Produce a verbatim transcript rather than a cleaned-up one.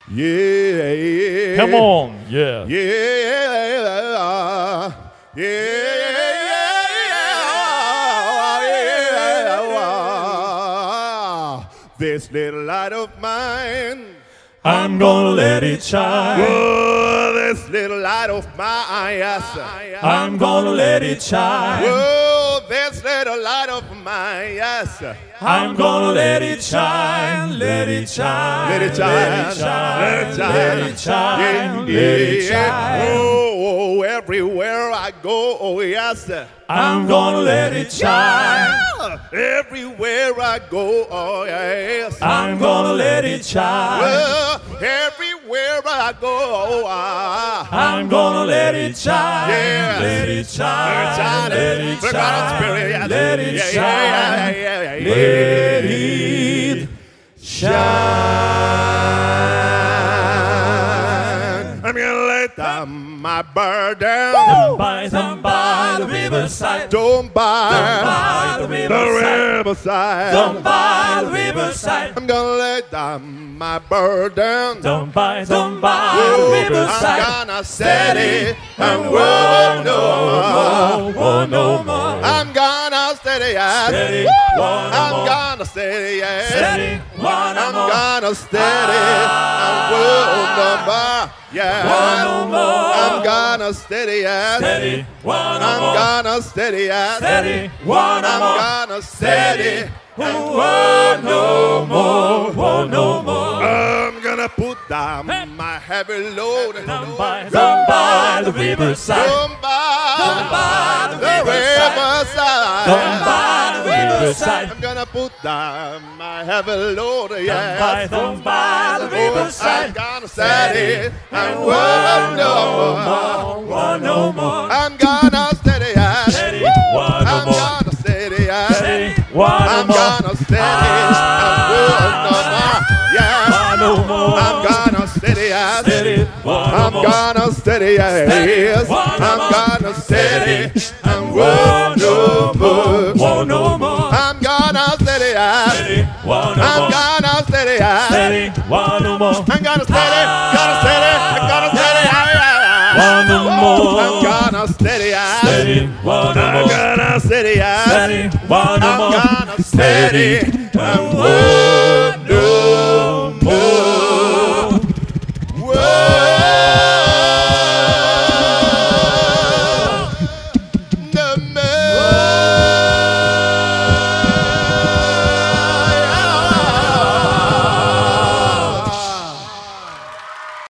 Yeah. Come on. Yeah. Yeah. Yeah. This little light of mine, I'm gonna let it shine. whoa, this little light of mine, yes. I'm gonna let it shine. Whoa, this little light of mine, yes. I'm gonna let it shine. Let it shine. Let it shine. Let it shine. Let it shine. Let it shine. Yeah, Let it yeah. shine. Oh, everywhere I go, oh yes. I'm gonna let it shine. Everywhere I go, oh yes. I'm gonna let it shine. Well, everywhere I go, oh, ah. I'm gonna let it shine. Yes. Let it shine. Let Let it it shine. shine. Yeah, Let it yeah, shine. yeah, yeah, yeah, yeah, yeah. Let it shine. I'm gonna let down my burden. Down by, down by the riverside. Don't buy Down by the the riverside. riverside. Down by the riverside. I'm gonna let down my burden. Down by, down by the Whoa, riverside. I'm gonna set it and Whoa, whoa, no more, whoa, no more. I'm gonna steady it. Steady, Woo! one I'm more. gonna steady it. Steady, one I'm more. gonna steady and whoa, number. Yeah. One no more. I'm gonna steady it. Steady, one I'm more. gonna steady it. Steady, one I'm more. gonna steady. One no more, one no more. I'm gonna put down my heavy load. Down by, down by the riverside. Down by, Down by the the riverside. riverside. Down by the riverside. I'm gonna put down my heavy load. Down Yeah. by, down by the I'm riverside. gonna steady and One one no no more. more, one no more. I'm gonna steady it. Steady, one no I'm more. gonna steady it. Steady, one no I'm more. gonna steady and one no more. Yeah. One no more. I'm gonna steady it. Steady, one no I'm more. gonna steady yes. One I'm more. gonna steady and One one no no more, more. one no more. I'm gonna steady yes. Steady, one no I'm more. gonna steady yes. Steady, one no more. I'm gonna steady, gonna steady, I'm gonna steady One no more. I'm gonna steady yes. Steady, one no I'm more. gonna steady yes. Steady, one no I'm more. gonna steady and Steady, one